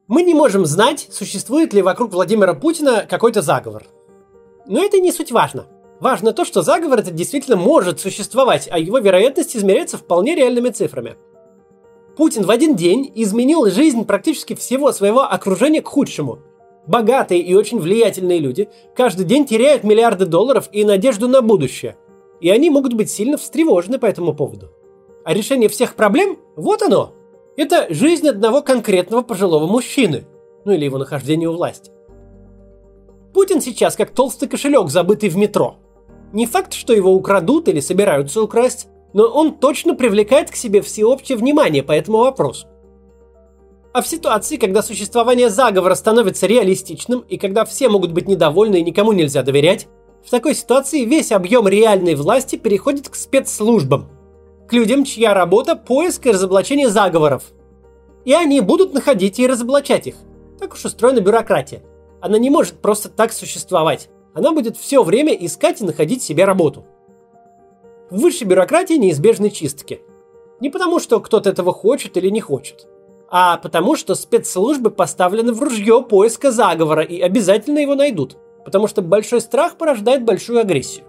Мы не можем знать, существует ли вокруг Владимира Путина какой-то заговор. Но это не суть важно. Важно то, что заговор этот действительно может существовать, а его вероятность измеряется вполне реальными цифрами. Путин в один день изменил жизнь практически всего своего окружения к худшему. Богатые и очень влиятельные люди каждый день теряют миллиарды долларов и надежду на будущее. И они могут быть сильно встревожены по этому поводу. А решение всех проблем – вот оно. Это жизнь одного конкретного пожилого мужчины. Ну или его нахождение у власти. Путин сейчас как толстый кошелек, забытый в метро. Не факт, что его украдут или собираются украсть, но он точно привлекает к себе всеобщее внимание по этому вопросу. А в ситуации, когда существование заговора становится реалистичным и когда все могут быть недовольны и никому нельзя доверять, в такой ситуации весь объем реальной власти переходит к спецслужбам, к людям, чья работа – поиск и разоблачение заговоров. И они будут находить и разоблачать их. Так уж устроена бюрократия. Она не может просто так существовать. Она будет все время искать и находить себе работу. В высшей бюрократии неизбежны чистки. Не потому, что кто-то этого хочет или не хочет, а потому, что спецслужбы поставлены в ружье поиска заговора и обязательно его найдут, потому что большой страх порождает большую агрессию.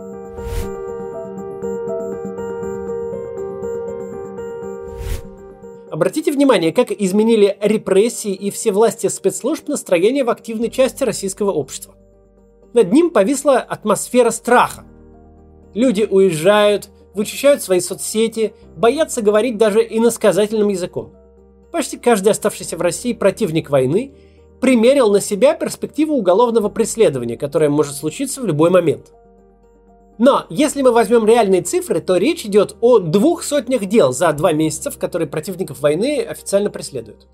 Обратите внимание, как изменили репрессии и все власти спецслужб настроение в активной части российского общества. Над ним повисла атмосфера страха. Люди уезжают, вычищают свои соцсети, боятся говорить даже иносказательным языком. Почти каждый оставшийся в России противник войны примерил на себя перспективу уголовного преследования, которое может случиться в любой момент. Но если мы возьмем реальные цифры, то речь идет о 200 дел за 2 месяца, в которые противников войны официально преследуют.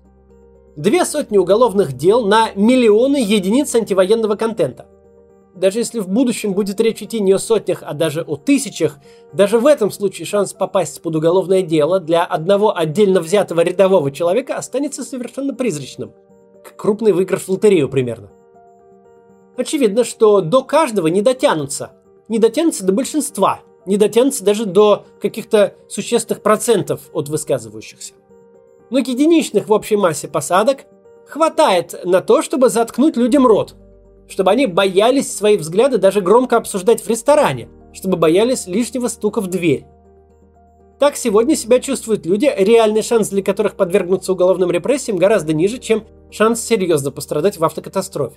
200 уголовных дел на миллионы единиц антивоенного контента. Даже если в будущем будет речь идти не о сотнях, а даже о тысячах, даже в этом случае шанс попасть под уголовное дело для одного отдельно взятого рядового человека останется совершенно призрачным. Как крупный выигрыш в лотерею примерно. Очевидно, что до каждого не дотянутся. Не дотянутся до большинства. Не дотянутся даже до каких-то существенных процентов от высказывающихся. Но единичных в общей массе посадок хватает на то, чтобы заткнуть людям рот. Чтобы они боялись свои взгляды даже громко обсуждать в ресторане, чтобы боялись лишнего стука в дверь. Так сегодня себя чувствуют люди, реальный шанс для которых подвергнуться уголовным репрессиям гораздо ниже, чем шанс серьезно пострадать в автокатастрофе.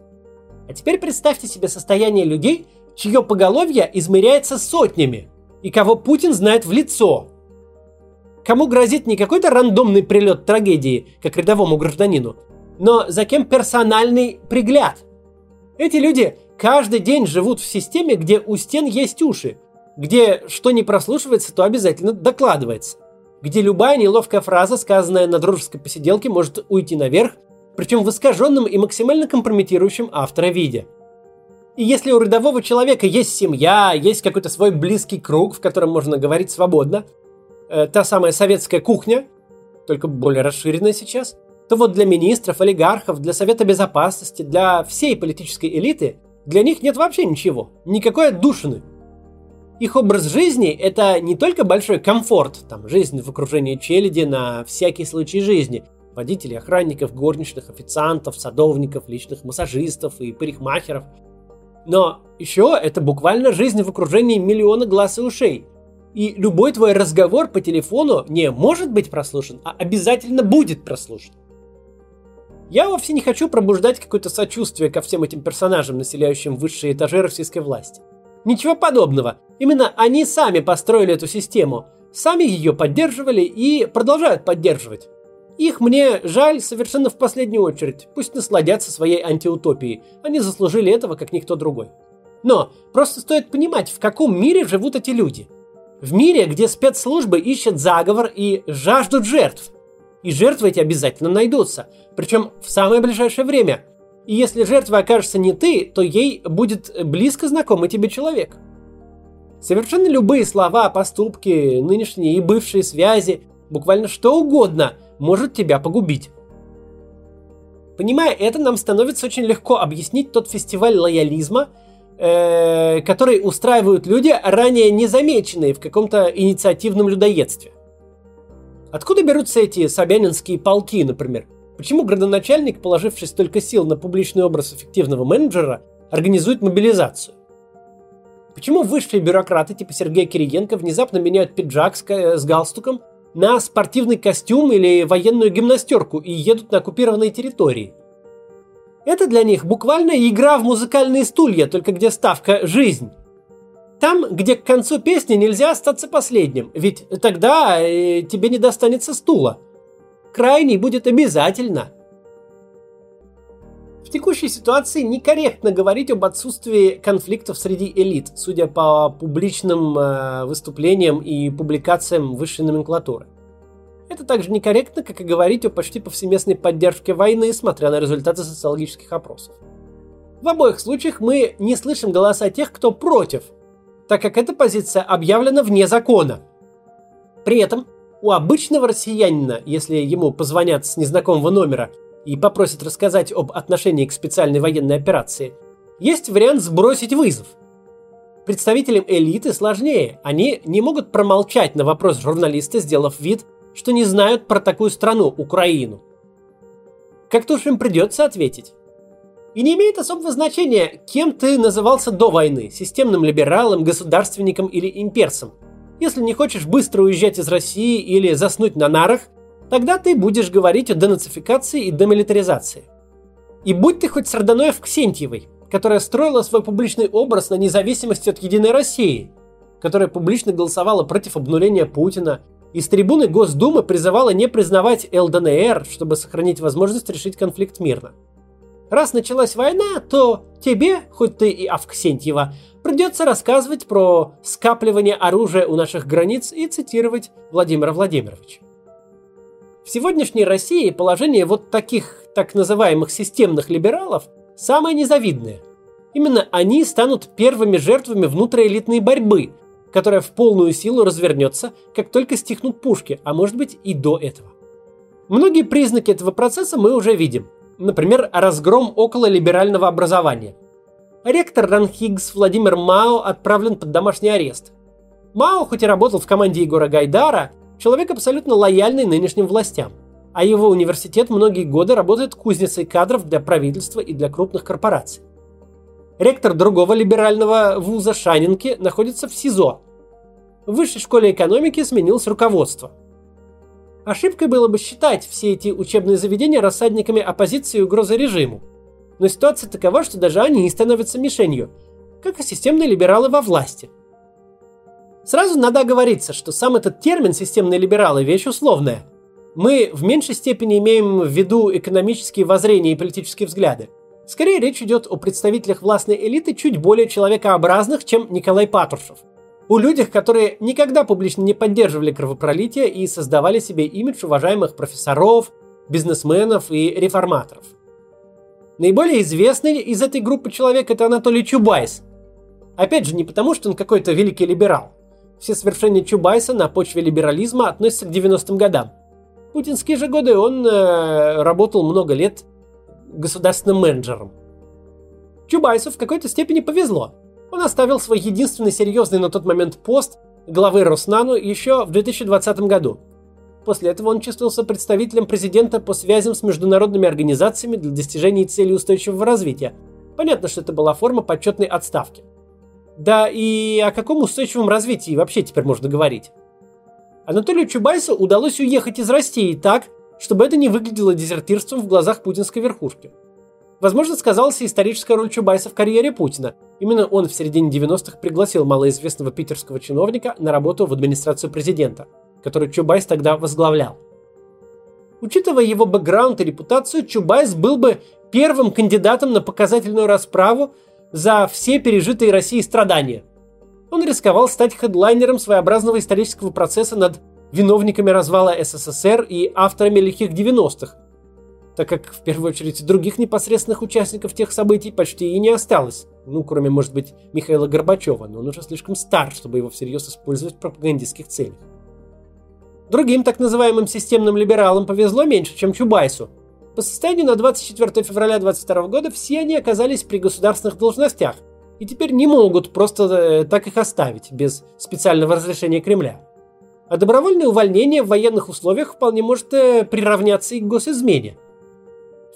А теперь представьте себе состояние людей, чье поголовье измеряется сотнями, и кого Путин знает в лицо. Кому грозит не какой-то рандомный прилет трагедии, как рядовому гражданину, но за кем персональный пригляд. Эти люди каждый день живут в системе, где у стен есть уши, где что не прослушивается, то обязательно докладывается, где любая неловкая фраза, сказанная на дружеской посиделке, может уйти наверх, причем в искаженном и максимально компрометирующем автора виде. И если у рядового человека есть семья, есть какой-то свой близкий круг, в котором можно говорить свободно, та самая советская кухня, только более расширенная сейчас, то вот для министров, олигархов, для Совета Безопасности, для всей политической элиты, для них нет вообще ничего, никакой отдушины. Их образ жизни – это не только большой комфорт, там, жизнь в окружении челяди на всякий случай жизни, водителей, охранников, горничных, официантов, садовников, личных массажистов и парикмахеров, но еще это буквально жизнь в окружении миллиона глаз и ушей. И любой твой разговор по телефону не может быть прослушан, а обязательно будет прослушан. Я вовсе не хочу пробуждать какое-то сочувствие ко всем этим персонажам, населяющим высшие этажи российской власти. Ничего подобного. Именно они сами построили эту систему, сами ее поддерживали и продолжают поддерживать. Их мне жаль совершенно в последнюю очередь. Пусть насладятся своей антиутопией. Они заслужили этого, как никто другой. Но просто стоит понимать, в каком мире живут эти люди. В мире, где спецслужбы ищут заговор и жаждут жертв. И жертвы эти обязательно найдутся. Причем в самое ближайшее время. И если жертвой окажется не ты, то ей будет близко знакомый тебе человек. Совершенно любые слова, поступки, нынешние и бывшие связи, буквально что угодно может тебя погубить. Понимая это, нам становится очень легко объяснить тот фестиваль лоялизма, который устраивают люди, ранее незамеченные в каком-то инициативном людоедстве. Откуда берутся эти собянинские полки, например? Почему градоначальник, положивший столько сил на публичный образ эффективного менеджера, организует мобилизацию? Почему высшие бюрократы типа Сергея Кириенко внезапно меняют пиджак с галстуком на спортивный костюм или военную гимнастерку и едут на оккупированные территории? Это для них буквально игра в музыкальные стулья, только где ставка – жизнь. Там, где к концу песни нельзя остаться последним, ведь тогда тебе не достанется стула. Крайний будет обязательно. В текущей ситуации некорректно говорить об отсутствии конфликтов среди элит, судя по публичным выступлениям и публикациям высшей номенклатуры. Это также некорректно, как и говорить о почти повсеместной поддержке войны, смотря на результаты социологических опросов. В обоих случаях мы не слышим голоса тех, кто против, так как эта позиция объявлена вне закона. При этом у обычного россиянина, если ему позвонят с незнакомого номера и попросят рассказать об отношении к специальной военной операции, есть вариант сбросить вызов. Представителям элиты сложнее. Они не могут промолчать на вопрос журналиста, сделав вид, что не знают про такую страну, Украину. Как-то уж им придется ответить. И не имеет особого значения, кем ты назывался до войны – системным либералом, государственником или имперцем. Если не хочешь быстро уезжать из России или заснуть на нарах, тогда ты будешь говорить о денацификации и демилитаризации. И будь ты хоть Сардоноев Ксентьевой, которая строила свой публичный образ на независимости от Единой России, которая публично голосовала против обнуления Путина и с трибуны Госдумы призывала не признавать ЛДНР, чтобы сохранить возможность решить конфликт мирно. Раз началась война, то тебе, хоть ты и Авксентьева, придется рассказывать про скапливание оружия у наших границ и цитировать Владимира Владимировича. В сегодняшней России положение вот таких так называемых системных либералов самое незавидное. Именно они станут первыми жертвами внутриэлитной борьбы, которая в полную силу развернется, как только стихнут пушки, а может быть и до этого. Многие признаки этого процесса мы уже видим. Например, разгром окололиберального образования. Ректор РАНХИГС Владимир Мао отправлен под домашний арест. Мао, хоть и работал в команде Егора Гайдара, человек абсолютно лояльный нынешним властям, а его университет многие годы работает кузницей кадров для правительства и для крупных корпораций. Ректор другого либерального вуза Шанинки находится в СИЗО. В Высшей школе экономики сменилось руководство. Ошибкой было бы считать все эти учебные заведения рассадниками оппозиции и угрозы режиму. Но ситуация такова, что даже они становятся мишенью, как и системные либералы во власти. Сразу надо оговориться, что сам этот термин «системные либералы» – вещь условная. Мы в меньшей степени имеем в виду экономические воззрения и политические взгляды. Скорее речь идет о представителях властной элиты чуть более человекообразных, чем Николай Патрушев. О людях, которые никогда публично не поддерживали кровопролитие и создавали себе имидж уважаемых профессоров, бизнесменов и реформаторов. Наиболее известный из этой группы человек – это Анатолий Чубайс. Опять же, не потому, что он какой-то великий либерал. Все свершения Чубайса на почве либерализма относятся к 90-м годам. В путинские же годы он работал много лет государственным менеджером. Чубайсу в какой-то степени повезло. Он оставил свой единственный серьезный на тот момент пост главы Роснану еще в 2020 году. После этого он чувствовался представителем президента по связям с международными организациями для достижения целей устойчивого развития. Понятно, что это была форма почетной отставки. Да и о каком устойчивом развитии вообще теперь можно говорить? Анатолию Чубайсу удалось уехать из России так, чтобы это не выглядело дезертирством в глазах путинской верхушки. Возможно, сказалась и историческая роль Чубайса в карьере Путина. Именно он в середине 90-х пригласил малоизвестного питерского чиновника на работу в администрацию президента, которую Чубайс тогда возглавлял. Учитывая его бэкграунд и репутацию, Чубайс был бы первым кандидатом на показательную расправу за все пережитые Россией страдания. Он рисковал стать хедлайнером своеобразного исторического процесса над виновниками развала СССР и авторами лихих 90-х, так как, в первую очередь, других непосредственных участников тех событий почти и не осталось. Кроме, может быть, Михаила Горбачева, но он уже слишком стар, чтобы его всерьез использовать в пропагандистских целях. Другим так называемым системным либералам повезло меньше, чем Чубайсу. По состоянию на 24 февраля 2022 года все они оказались при государственных должностях и теперь не могут просто так их оставить, без специального разрешения Кремля. А добровольное увольнение в военных условиях вполне может приравняться и к госизмене.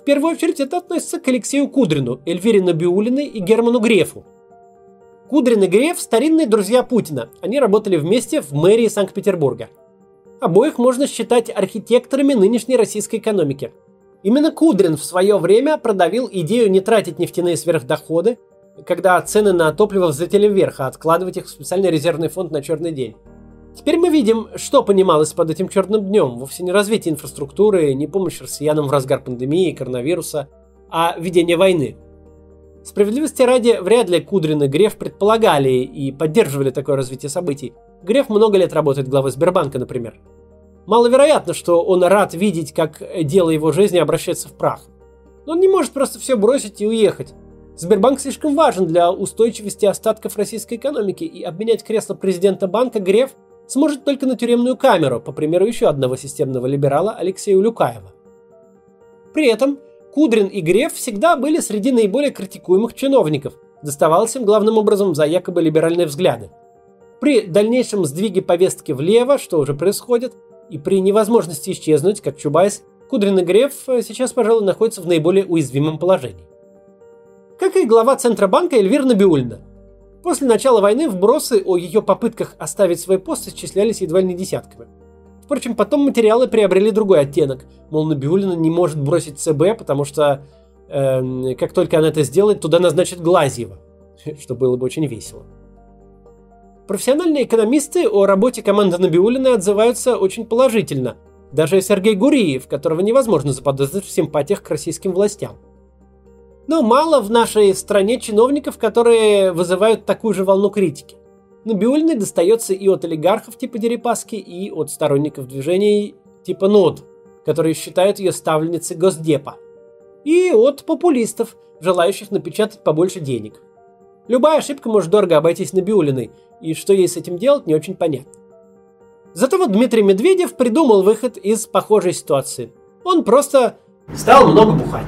В первую очередь это относится к Алексею Кудрину, Эльвире Набиуллиной и Герману Грефу. Кудрин и Греф – старинные друзья Путина. Они работали вместе в мэрии Санкт-Петербурга. Обоих можно считать архитекторами нынешней российской экономики. Именно Кудрин в свое время продавил идею не тратить нефтяные сверхдоходы, когда цены на топливо взлетели вверх, а откладывать их в специальный резервный фонд на черный день. Теперь мы видим, что понималось под этим черным днем. Вовсе не развитие инфраструктуры, не помощь россиянам в разгар пандемии и коронавируса, а ведение войны. Справедливости ради, вряд ли Кудрин и Греф предполагали и поддерживали такое развитие событий. Греф много лет работает главой Сбербанка, например. Маловероятно, что он рад видеть, как дело его жизни обращается в прах. Но он не может просто все бросить и уехать. Сбербанк слишком важен для устойчивости остатков российской экономики, и обменять кресло президента банка Греф сможет только на тюремную камеру, по примеру еще одного системного либерала Алексея Улюкаева. При этом Кудрин и Греф всегда были среди наиболее критикуемых чиновников, доставалось им главным образом за якобы либеральные взгляды. При дальнейшем сдвиге повестки влево, что уже происходит, и при невозможности исчезнуть, как Чубайс, Кудрин и Греф сейчас, пожалуй, находятся в наиболее уязвимом положении. Как и глава Центробанка Эльвира Набиуллина. После начала войны вбросы о ее попытках оставить свой пост исчислялись едва ли не десятками. Впрочем, потом материалы приобрели другой оттенок. Мол, Набиуллина не может бросить ЦБ, потому что как только она это сделает, туда назначат Глазьева. Что было бы очень весело. Профессиональные экономисты о работе команды Набиуллиной отзываются очень положительно. Даже Сергей Гуриев, которого невозможно заподозрить в симпатиях к российским властям. Но мало в нашей стране чиновников, которые вызывают такую же волну критики. Набиуллиной достается и от олигархов типа Дерипаски, и от сторонников движений типа НОД, которые считают ее ставленницей Госдепа, и от популистов, желающих напечатать побольше денег. Любая ошибка может дорого обойтись Набиуллиной, и что ей с этим делать, не очень понятно. Зато вот Дмитрий Медведев придумал выход из похожей ситуации. Он просто стал много бухать.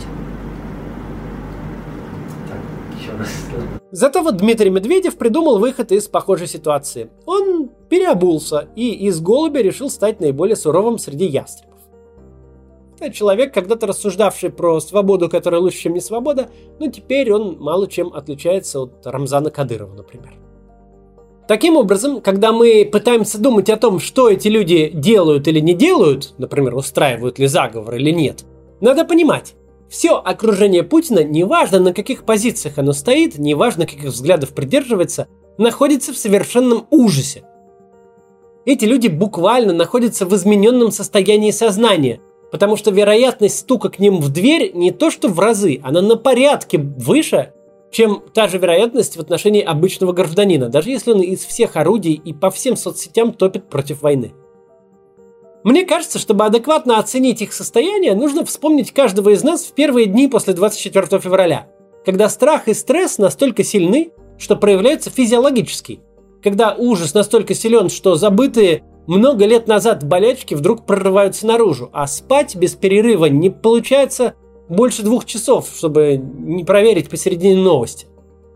Зато вот Дмитрий Медведев придумал выход из похожей ситуации. Он переобулся и из голубя решил стать наиболее суровым среди ястребов. Это человек, когда-то рассуждавший про свободу, которая лучше, чем не свобода, но теперь он мало чем отличается от Рамзана Кадырова, например. Таким образом, когда мы пытаемся думать о том, что эти люди делают или не делают, например, устраивают ли заговор или нет, надо понимать, все окружение Путина, неважно на каких позициях оно стоит, неважно каких взглядов придерживается, находится в совершенном ужасе. Эти люди буквально находятся в измененном состоянии сознания, потому что вероятность стука к ним в дверь не то что в разы, она на порядке выше, чем та же вероятность в отношении обычного гражданина, даже если он из всех орудий и по всем соцсетям топит против войны. Мне кажется, чтобы адекватно оценить их состояние, нужно вспомнить каждого из нас в первые дни после 24 февраля, когда страх и стресс настолько сильны, что проявляются физиологически, когда ужас настолько силен, что забытые много лет назад болячки вдруг прорываются наружу, а спать без перерыва не получается больше 2 часов, чтобы не проверить посередине новости.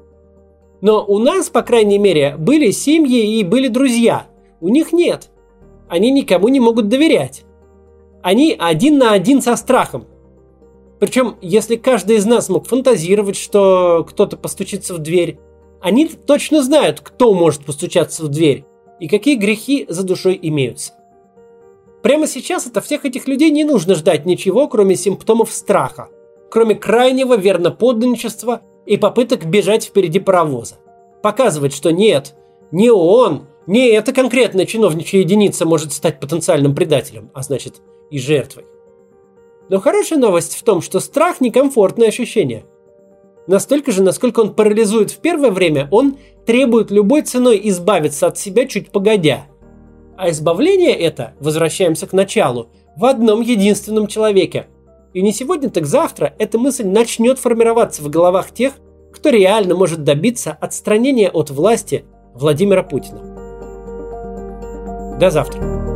Но у нас, по крайней мере, были семьи и были друзья. У них нет. Они никому не могут доверять. Они один на один со страхом. Причем, если каждый из нас мог фантазировать, что кто-то постучится в дверь, они точно знают, кто может постучаться в дверь и какие грехи за душой имеются. Прямо сейчас от всех этих людей не нужно ждать ничего, кроме симптомов страха, кроме крайнего верноподданничества и попыток бежать впереди паровоза. Показывать, что нет, не он, не эта конкретная чиновничья единица может стать потенциальным предателем, а значит и жертвой. Но хорошая новость в том, что страх – некомфортное ощущение. Настолько же, насколько он парализует в первое время, он требует любой ценой избавиться от себя чуть погодя. А избавление это, возвращаемся к началу, в одном единственном человеке. И не сегодня, так завтра эта мысль начнет формироваться в головах тех, кто реально может добиться отстранения от власти Владимира Путина. До завтра.